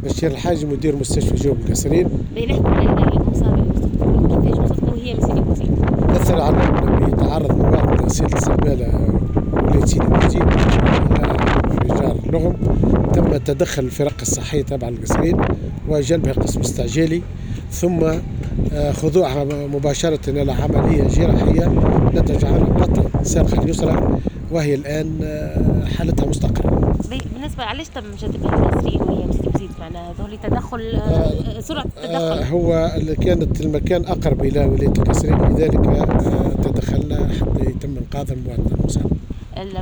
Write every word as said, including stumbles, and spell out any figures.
بشير الحاج مدير مستشفى جوب القصرين. بنحكي على المصابة اللي وصفتوا كيفاش وصفتوا وهي من سيدي بوزيد؟ أثر على أنه بيتعرض مواطن غسيل الزبالة ولاية سيدي بوزيد في جار لغم. تم تدخل الفرق الصحية تبع القصرين وجلبها قسم استعجالي، ثم خضوعها مباشرة إلى عملية جراحية نتج عنها قطع الساق اليسرى، وهي الآن حالتها مستقرة. بالنسبة علاش تم جذبها القصرين وهي من سيدي بوزيد؟ معناها هذول تدخل آه سرعة التدخل. آه هو اللي كانت المكان أقرب إلى ولاية القصرين، لذلك آه تدخلنا حتى يتم إنقاذ المواطن المصاب.